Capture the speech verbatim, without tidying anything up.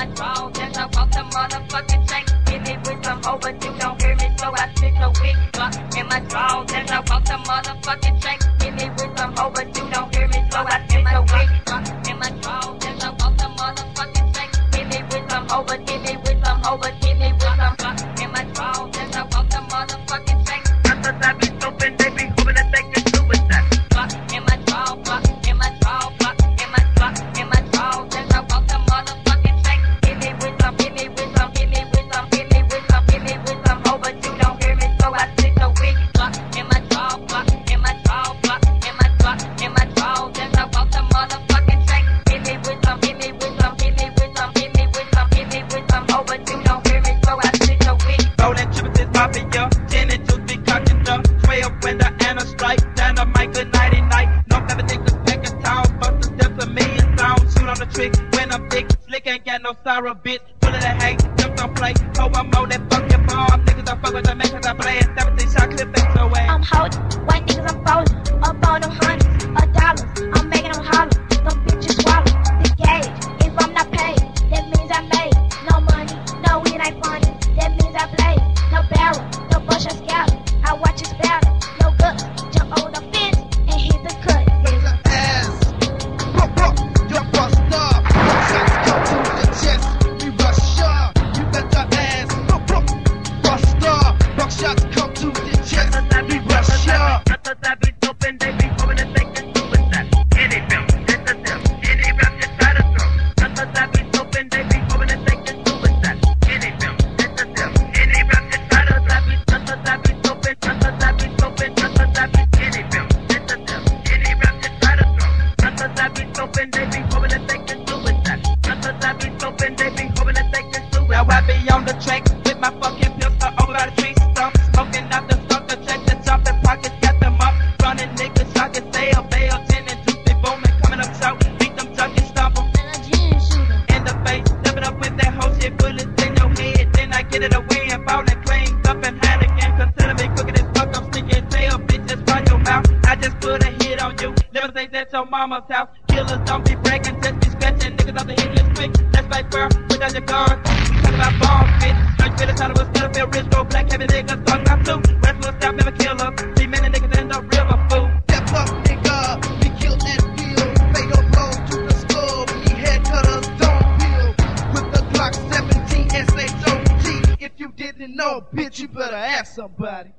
drawers as I walk the motherfucking track. Hit me with some hoe, but you don't hear me, so I sit so weak. In my drawers as I walk the motherfucking track. Hit me with some hoe, but you don't hear me, so I sit so weak. In my drawers as I walk the motherfucking track. Hit me with some hoe, but hit me with some hoe, but hit me with some. In my drawers as I walk the motherfucking track. I thought I be stupid, they be hoping that they can do with that. In my drawers, in my drawers, in my drawers, in my drawers as I walk the motherfucking track. Hit me with some, hit me with some, hit me with some, hit me with some, hit me with some hoe, but you don't hear me, so I sit so weak. In my drawers, in my drawers, in my drawers, in my drawers as I walk the motherfucking track. Hit me with some, hit me with some, hit me with some, hit me with some, hit me with some hoe, but you don't hear me, so I sit so weak. Rolling trips is popping, yo. Gin and juice be cocking up. twelve window and a strike. Dynamite, good nighty night. No clever niggas pack a towel. Bust a step a million sounds. Shoot on the trick when I'm thick. Slick ain't got no sorrow, bitch. Full of the hate, just don't play. Oh, I'm more that fuck your bomb. Niggas I fuck with the man cause I play it. seventeen shot clip back your way. I'm holding, white niggas I'm folding. Up on them hundreds, a dollars. I'm making them holler. Them bitches swallow. The gauge, if I'm not paid, that means I made. No money, no it ain't funny. That means I played. No barrel, no bush or scalp. I watch it battle. No guts, jump over the fence and hit the cut. Yeah. Ass, pop, pop, you bust up. Shots come to the chest, we rush up. You got your ass, pop, pop, bust up. Buckshots come to the chest, we rush up. I thought I be doping, they be hoping that they can do with that. Any film, it's a them. Any rap, just try to throw. I thought I be doping, they be hoping that they can do with that. Any film, it's a them. Any rap, just try to throw. I thought I be doping, I thought I be doping, I thought I be any film, it's a them. Any rap, just try to throw. I thought I be doping, they be hoping that they can do with that. I thought I be doping, they be hoping that they can do with that. Now I be on the track with my fucking pistol over by the tree stump. Smoking out the sucker check, the jumping pockets, got them up. Running niggas, I can stay up, bail, ten and juice, they booming, coming up short. Beat them junkies, stomp them in the face. Stepping up with that whole shit, bullets in your head. Then I get it away and ball and clean up and hand again. Consider me crooked as fuck, I'm sneaking tail, bitch, just run your mouth. I just put a hit on you. Never say that your mama's house. Killers don't be breaking, just be scratching niggas off the hit list quick. Let's fight fair, put down your guard. Talk about bombs, bitch. Like feel the was still feel rich, go black, heavy niggas, talk about two. Rest will stop, never kill us. See many niggas end up real a fool. Step up, nigga, we kill and peel. Fatal blow to the skull, we head cutters don't peel. With the Glock seventeen S H O G, if you didn't know, bitch, you better ask somebody.